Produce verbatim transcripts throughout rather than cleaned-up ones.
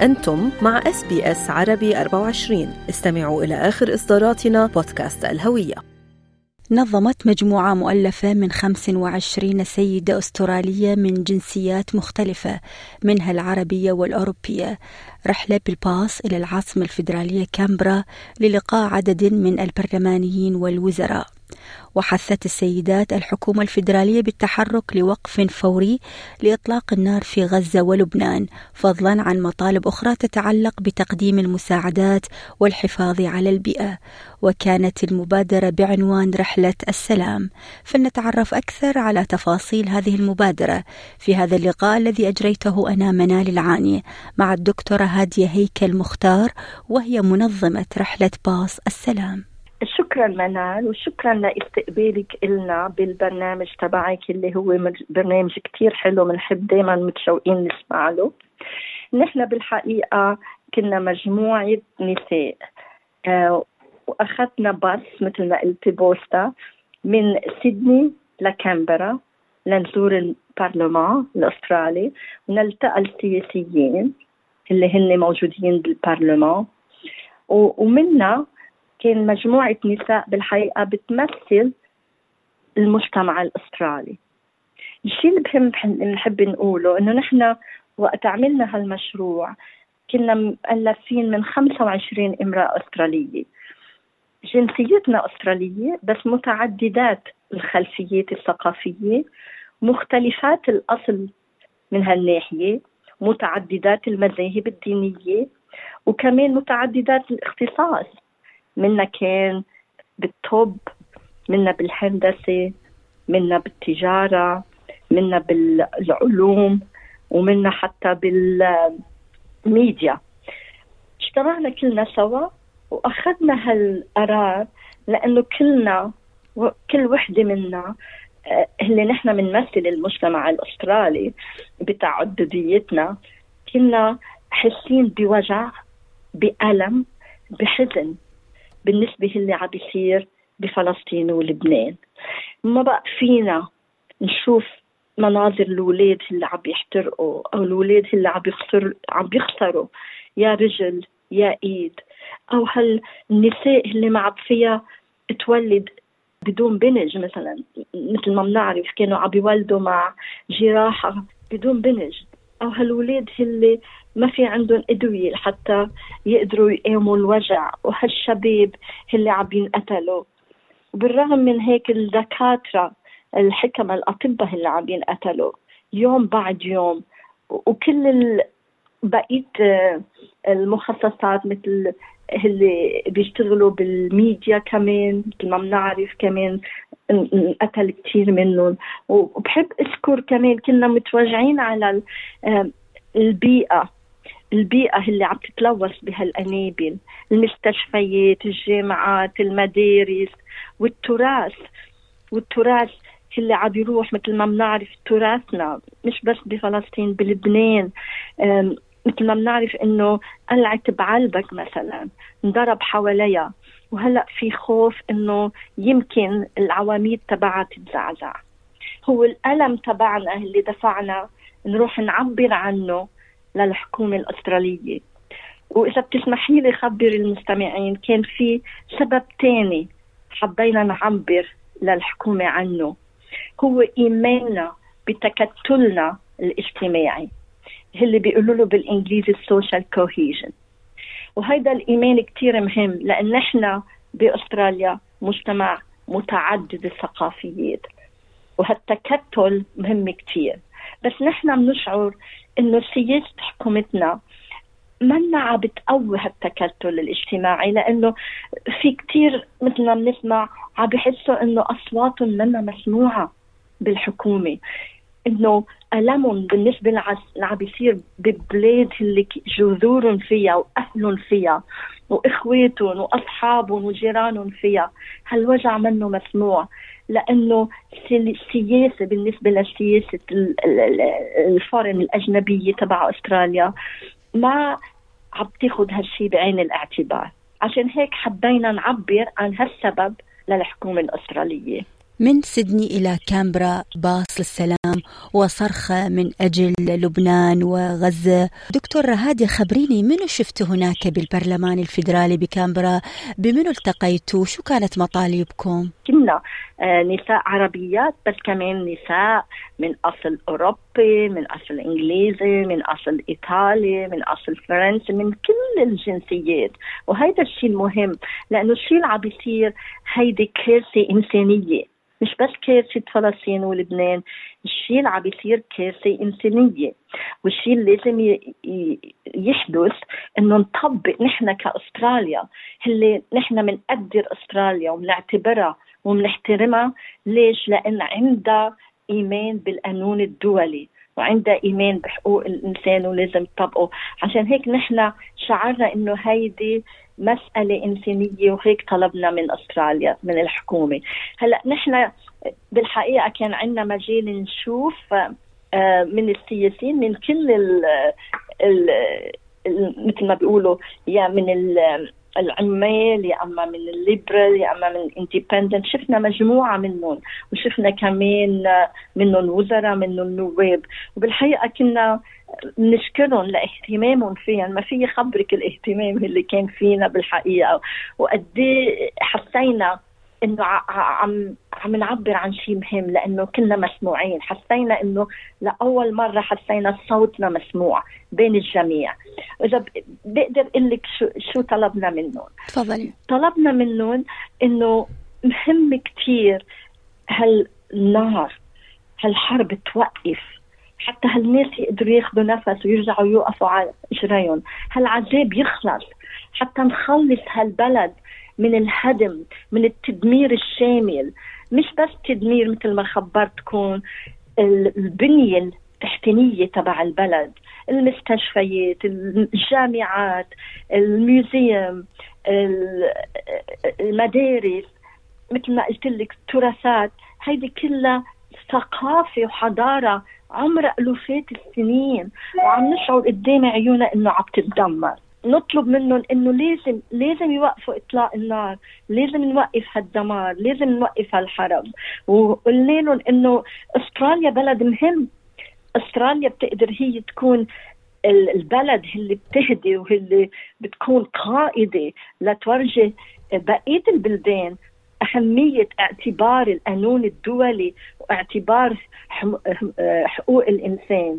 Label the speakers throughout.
Speaker 1: أنتم مع إس بي إس عربي أربعة وعشرين. استمعوا إلى آخر إصداراتنا بودكاست الهوية.
Speaker 2: نظمت مجموعة مؤلفة من خمس وعشرين سيدة أسترالية من جنسيات مختلفة منها العربية والأوروبية رحلة بالباص إلى العاصمة الفيدرالية كامبرا للقاء عدد من البرلمانيين والوزراء. وحثت السيدات الحكومة الفيدرالية بالتحرك لوقف فوري لإطلاق النار في غزة ولبنان، فضلا عن مطالب أخرى تتعلق بتقديم المساعدات والحفاظ على البيئة. وكانت المبادرة بعنوان رحلة السلام. فلنتعرف أكثر على تفاصيل هذه المبادرة في هذا اللقاء الذي أجريته أنا منال العاني مع الدكتورة هادية هيكل مختار، وهي منظمة رحلة باص السلام.
Speaker 3: شكرا منال، وشكرا لاستقبالك إلنا بالبرنامج تبعك اللي هو برنامج كتير حلو، بنحب دايما متشوقين نسمع له. نحن بالحقيقة كنا مجموعة نساء آه وأخذنا باص مثل ما قلت بوستا من سيدني لكامبرا لنزور البرلمان الأسترالي ونلتقى السياسيين اللي هن موجودين بالبرلمان، ومنا كان مجموعة نساء بالحقيقة بتمثل المجتمع الأسترالي. الشيء اللي بهم نحب نقوله إنه نحن وقت عملنا هالمشروع كنا مؤلفين من خمسة وعشرين امرأة أسترالية، جنسيتنا أسترالية بس متعددات الخلفيات الثقافية، مختلفات الأصل من هالناحية، متعددات المذاهب الدينية، وكمان متعددات الاختصاص. منا كان بالطب، منا بالهندسة، منا بالتجارة، منا بالعلوم، ومنا حتى بالميديا. اجتمعنا كلنا سوا وأخذنا هالقرار لأنه كلنا كل وحدة منا اللي نحن بنمثل المجتمع الأسترالي بتعدديتنا كنا حاسين بوجع، بألم، بحزن بالنسبة اللي عم بيصير بفلسطين ولبنان. ما بقى فينا نشوف مناظر الولاد اللي عم بيحترقوا أو الولاد اللي عم بيخسر عم بيخسروا يا رجل يا إيد، أو هالنساء اللي ما عم فيها تولد بدون بنج مثلا، مثل ما بنعرف كانوا عم بيولدوا مع جراحة بدون بنج، أو هالولاد اللي ما في عندهم أدوية حتى يقدروا يقاوموا الوجع، وهالشباب اللي عم ينقتلوا. وبالرغم من هيك الدكاترة الحكمة الأطباء اللي عم ينقتلوا يوم بعد يوم، وكل بقية المخصصات مثل اللي بيشتغلوا بالميديا كمان مثل ما بنعرف كمان انقتل كتير منهم. وبحب أذكر كمان كنا متوجعين على البيئة البيئة اللي عم تتلوث بهالأنابل، المستشفيات، الجامعات، المدارس، والتراث والتراث اللي عم يروح مثل ما بنعرف تراثنا مش بس بفلسطين، بلبنان مثل ما بنعرف إنه قلعة بعلبك مثلا انضرب حواليها، وهلأ في خوف إنه يمكن العواميد تبعها تتزعزع. هو الألم تبعنا اللي دفعنا نروح نعبر عنه للحكومة الأسترالية. وإذا بتسمحي لي خبر المستمعين، كان في سبب تاني حبينا نعبر للحكومة عنه، هو إيماننا بتكتلنا الاجتماعي اللي بيقولوا له بالإنجليزي social cohesion. وهذا الإيمان كتير مهم لأن نحن بأستراليا مجتمع متعدد الثقافيات، وهالتكتل مهم كتير. بس نحن بنشعر إنه سياسة حكومتنا منا عم بتقوي هالتكتل الاجتماعي، لأنه في كتير مثل ما بنسمع عم بيحسوا إنه أصواتهم منا مسموعة بالحكومة، إنه ألمهم بالنسبة للي عم بيصير ببلاد اللي جذورهم فيها وأهلهم فيها وإخواتهم وأصحابهم وجيرانهم فيها، هالوجع منه مسموع. لأنه السياسة بالنسبة للسياسة الفورن الأجنبية تبع أستراليا ما عم تاخد هالشي بعين الاعتبار. عشان هيك حبينا نعبر عن هالسبب للحكومة الأسترالية.
Speaker 2: من سيدني إلى كامبرا باص للسلام وصرخة من أجل لبنان وغزة. دكتور هادية، خبريني منو شفتوا هناك بالبرلمان الفيدرالي بكامبرا؟ بمنو التقيتوا؟ شو كانت مطالبكم؟
Speaker 3: كنا نساء عربيات، بس كمان نساء من أصل أوروبي، من أصل إنجليزي، من أصل إيطالي، من أصل فرنسي، من كل الجنسيات. وهيدا الشيء المهم، لأنه الشيء اللي عم بيصير هيدي كارثة إنسانية، مش بس كارثة فلسطين ولبنان. الشيء اللي عم بيصير كارثة إنسانية، والشيء اللي لازم يحدث إنه نطبق نحن كأستراليا، اللي نحن منقدر أستراليا ومنعتبرها ومنحترمها. ليش؟ لأن عندها إيمان بالقانون الدولي وعندها إيمان بحقوق الإنسان ولازم تطبقه. عشان هيك نحن شعرنا إنه هيدي مسألة إنسانية، وهيك طلبنا من أستراليا، من الحكومة. هلأ نحن بالحقيقة كان عندنا مجال نشوف من السياسيين من كل ال ال مثل ما بيقولوا، يا من العمال، يا أما من الليبرال، يا أما من الانديبندنت. شفنا مجموعة منهم، وشفنا كمان منهم وزراء، منهم نواب. وبالحقيقة كنا نشكرهم لاهتمامهم فيها. ما في خبرك الاهتمام اللي كان فينا بالحقيقة، وقدي حسينا إنه عم عم نعبر عن شيء مهم، لأنه كنا مسموعين. حسينا إنه لأول مرة حسينا صوتنا مسموع بين الجميع. وإذا بقدر أقول لك شو شو طلبنا منهم.
Speaker 2: تفضلي.
Speaker 3: طلبنا منهم إنه مهم كتير هالنار، هالحرب توقف، حتى هالناس يقدروا ياخدوا نفس ويرجعوا يوقفوا على إجريهم. هالعذاب يخلص حتى نخلص هالبلد من الهدم، من التدمير الشامل. مش بس تدمير مثل ما خبرتكم البنية التحتينية تبع البلد، المستشفيات، الجامعات، الميوزيوم، المدارس، مثل ما قلت لك التراثات. هيدي كلها ثقافة وحضارة عمر ألوفات السنين، وعم نشعر قدام عيونا إنه عم تتدمر. نطلب منهم إنه لازم لازم يوقفوا إطلاق النار، لازم نوقف هالدمار، لازم نوقف هالحرب. وقلنا لهم إنه أستراليا بلد مهم. أستراليا بتقدر هي تكون البلد اللي بتهدي واللي بتكون قائدة لتورجي بقية البلدان أهمية اعتبار القانون الدولي واعتبار حقوق الإنسان.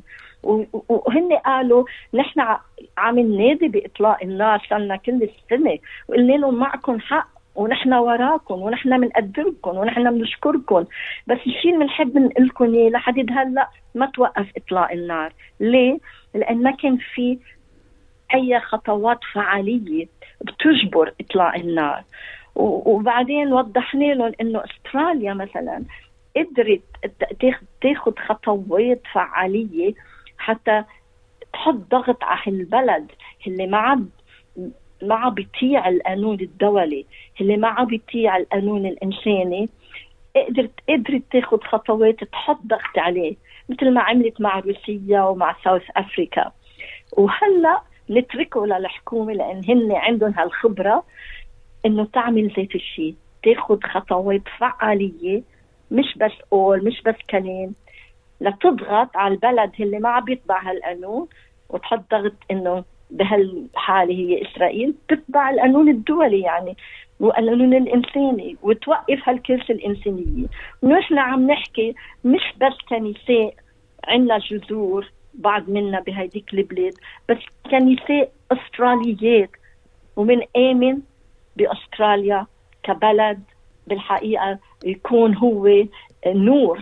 Speaker 3: وهن قالوا نحن عم ننادي بإطلاق النار صارنا كل السنة، وقلنا لهم معكم حق، ونحن وراكم، ونحن بنقدركم، ونحن بنشكركم. بس الشيء اللي بنحب نقول لكم اياه لحد هلا ما توقف إطلاق النار. ليه؟ لأن ما كان في أي خطوات فعالية بتجبر إطلاق النار. وبعدين وضحنا لهم إنه أستراليا مثلا قدرت تاخد خطوات فعالية حتى تحط ضغط على البلد اللي ما عم ما عم بيطيع القانون الدولي، اللي ما عم بيطيع القانون الإنساني. قدرت قدرت تاخد خطوات تحط ضغط عليه، مثل ما عملت مع روسيا ومع ساوث أفريكا. وهلأ نتركه للحكومة، لأن هن عندهم هالخبرة إنه تعمل ذات الشيء، تاخد خطوات فعالية، مش بس قول، مش بس كلام، لتضغط على البلد اللي ما عم بيتبع هالقانون، وتحط ضغط إنه بهالحالة هي إسرائيل تتبع القانون الدولي يعني والقانون الإنساني، وتوقف هالكارثة الإنسانية. ونحن عم نحكي مش بس كنساء عنا جذور بعض منا بهيديك البلاد، بس كنساء أستراليات، ومن آمن بأستراليا كبلد بالحقيقة يكون هو نور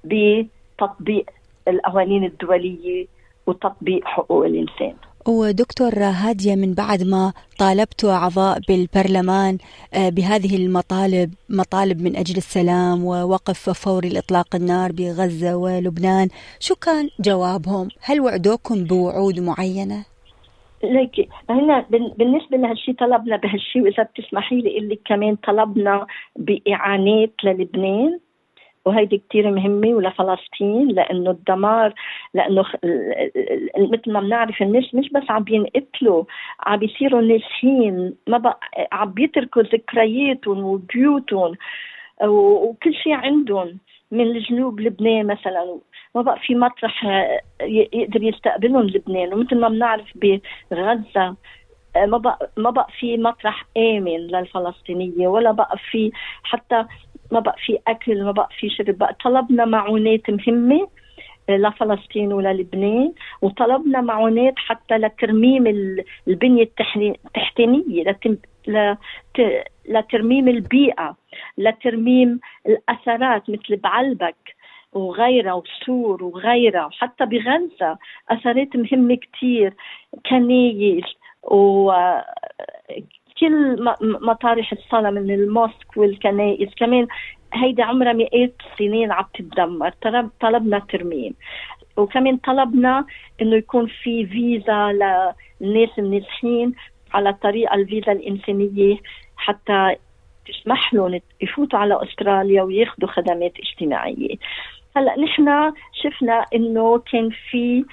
Speaker 3: بتطبيق القوانين الدولية وتطبيق حقوق الإنسان.
Speaker 2: ودكتور هادية، من بعد ما طالبتوا أعضاء بالبرلمان بهذه المطالب، مطالب من أجل السلام ووقف فوري لإطلاق النار بغزة ولبنان، شو كان جوابهم؟ هل وعدوكم بوعود معينة؟
Speaker 3: ليكي هنا بالنسبة لهالشي طلبنا بهالشي، وإذا بتسمحي لي اللي كمان طلبنا بإعانات للبنان، وهيدي كتير مهمة، ولفلسطين، لأنه الدمار، لأنه مثل ما بنعرف الناس مش بس عم بينقتلوا، عم بيصيروا ناسين، ما بقى عم بيتركوا ذكرياتهم وبيوتهم. وكل شيء عندهم من الجنوب لبنان مثلا. ما بقى في مطرح يقدر يستقبلهم لبنان، ومثل ما بنعرف بغزة ما بقى ما بقى في مطرح آمن للفلسطينية، ولا بقى في حتى ما بقى في أكل، ما بقى في شرب. بقى طلبنا معونات مهمة لفلسطين وللبنان، وطلبنا معونات حتى لترميم البنية التحتينية، لترميم البيئة، لترميم الأثرات مثل بعلبك وغيرها وسور وغيرها. حتى بغزة أثرات مهمة كتير، كنايس وكل مطارح الصلاة من الموسك والكنائس كمان، هيدا عمرها مئات السنين عم تتدمر. طلبنا ترميم، وكمان طلبنا انه يكون في فيزا للناس النازحين على طريقة الفيزا الإنسانية حتى تسمح لهم يفوتوا على أستراليا وياخدوا خدمات اجتماعية. هلأ نحن شفنا انه كان في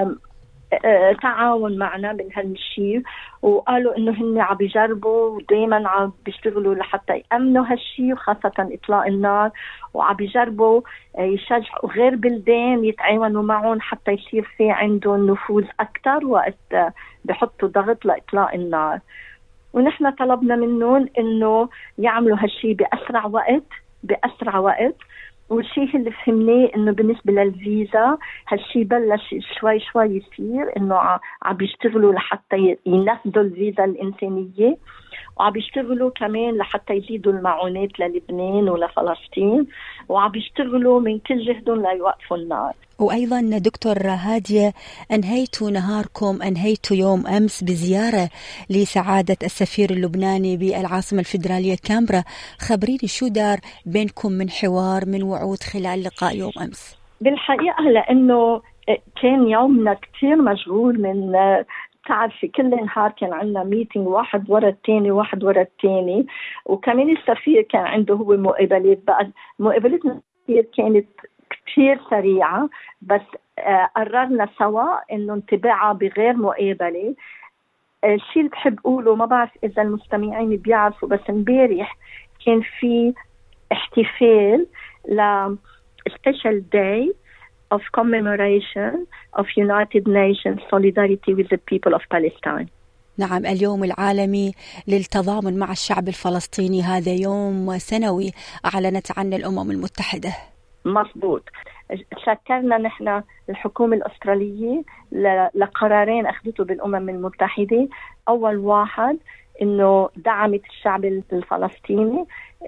Speaker 3: تعاون معنا من هالشيء، وقالوا انه هن عم بيجربوا ودائما عم بيشتغلوا لحتى يأمنوا هالشيء، وخاصة اطلاق النار، وعم بيجربوا يشجعوا غير بلدان يتعاونوا معهم حتى يصير في عندهم نفوذ اكثر وقت بحطوا ضغط لاطلاق النار. ونحن طلبنا منهم انه يعملوا هالشيء باسرع وقت باسرع وقت والشيء اللي فهمناه انه بالنسبه للفيزا هالشيء بلش شوي شوي يصير، انه عم بيشتغلوا لحتى ينفذوا الفيزا الانسانيه، وعم بيشتغلوا كمان لحتى يزيدوا المعونات للبنان ولفلسطين، وعم بيشتغلوا من كل جهدهم ليوقفوا النار.
Speaker 2: وأيضا دكتور هادية، أنهيتوا نهاركم أنهيتوا يوم أمس بزيارة لسعادة السفير اللبناني بالعاصمة الفيدرالية كامبرا. خبريني شو دار بينكم من حوار من وعود خلال لقاء يوم أمس؟
Speaker 3: بالحقيقة لأنه كان يومنا كتير مشغول، من تعرفي كل نهار كان عندنا ميتينج واحد ورا التاني واحد ورا التاني، وكمان السفير كان عنده هو مقابلات. بقى مقابلتنا كانت كتير سريعة، بس آه قررنا سوا انه نتبعها بغير مقابلة. آه الشيء اللي بحب اقوله، ما بعرف اذا المستمعين بيعرفوا، بس امبارح كان في احتفال ل special day of commemoration of United Nations solidarity with the people of Palestine.
Speaker 2: نعم، اليوم العالمي للتضامن مع الشعب الفلسطيني، هذا يوم سنوي أعلنت عنه الأمم المتحدة.
Speaker 3: مضبوط. شكرنا نحن الحكومة الأسترالية لقرارين أخذته بالأمم المتحدة. أول واحد إنه دعمت الشعب الفلسطيني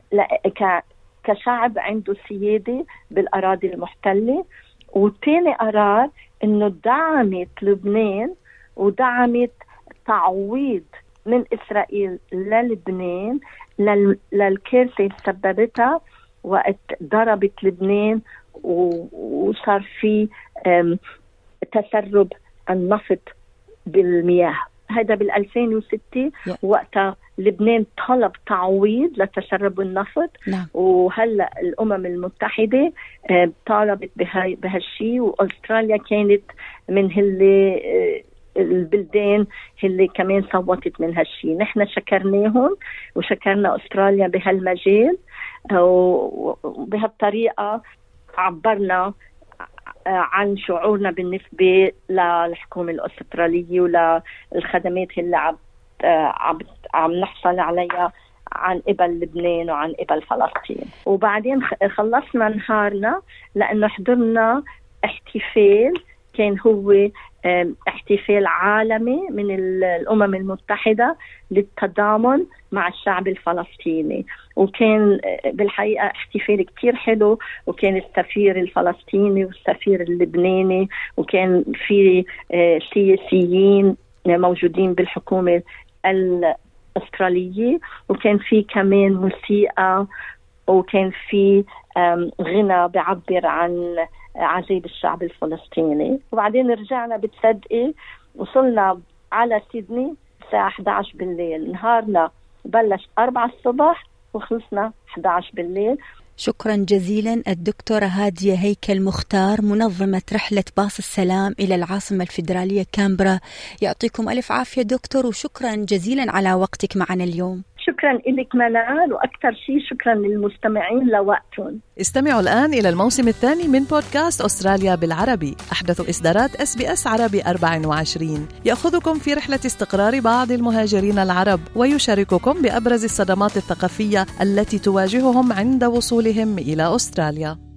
Speaker 3: كشعب عنده سيادة بالأراضي المحتلة، وثاني قرار إنه دعمت لبنان ودعمت تعويض من إسرائيل للبنان للكارثة اللي سببتها وقت ضربت لبنان وصار في تسرب النفط بالمياه. هذا بالألفين وستة yeah. وقتها لبنان طلب تعويض لتسرب النفط.
Speaker 2: نعم.
Speaker 3: وهلأ الأمم المتحدة طالبت بهالشي، وأستراليا كانت من اللي البلدان اللي كمان صوتت من هالشي. نحن شكرناهم وشكرنا أستراليا بهالمجال، وبهالطريقة عبرنا عن شعورنا بالنسبة للحكومة الأسترالية وللخدمات اللي عم عم نحصل عليها عن قبل لبنان وعن قبل فلسطين. وبعدين خلصنا نهارنا لأنه حضرنا احتفال كان هو احتفال عالمي من الأمم المتحدة للتضامن مع الشعب الفلسطيني، وكان بالحقيقة احتفال كتير حلو، وكان السفير الفلسطيني والسفير اللبناني، وكان في سياسيين موجودين بالحكومة الأسترالية، وكان في كمان موسيقى، وكان في غنى بعبر عن عذاب الشعب الفلسطيني. وبعدين رجعنا بتصدقي وصلنا على سيدني الساعة إحدى عشر بالليل. نهارنا بلش أربعة الصبح وخلصنا إحدى عشر بالليل.
Speaker 2: شكرا جزيلا الدكتورة هادية هيكل مختار، منظمة رحلة باص السلام إلى العاصمة الفيدرالية كامبرا. يعطيكم ألف عافية دكتور، وشكرا جزيلا على وقتك معنا اليوم.
Speaker 3: شكرا. شكرا لك منال، وأكثر شيء شكرا للمستمعين لوقتهم.
Speaker 1: استمعوا الآن إلى الموسم الثاني من بودكاست أستراليا بالعربي، أحدث إصدارات إس بي إس عربي أربعة وعشرين، يأخذكم في رحلة استقرار بعض المهاجرين العرب ويشارككم بأبرز الصدمات الثقافية التي تواجههم عند وصولهم إلى أستراليا.